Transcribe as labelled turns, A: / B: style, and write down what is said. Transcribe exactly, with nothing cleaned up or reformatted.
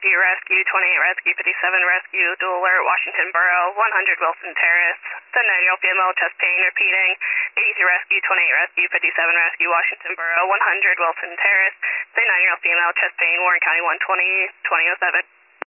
A: Lakeview Rescue, twenty-eight Rescue, fifty-seven Rescue, dual alert, Washington Borough, one hundred Wilson Terrace, seven-nine-year-old female, chest pain, repeating, eighty-three Rescue, twenty-eight Rescue, fifty-seven Rescue, Washington Borough, one hundred Wilson Terrace, seven-nine-year-old female, chest pain, Warren County one twenty, twenty oh seven.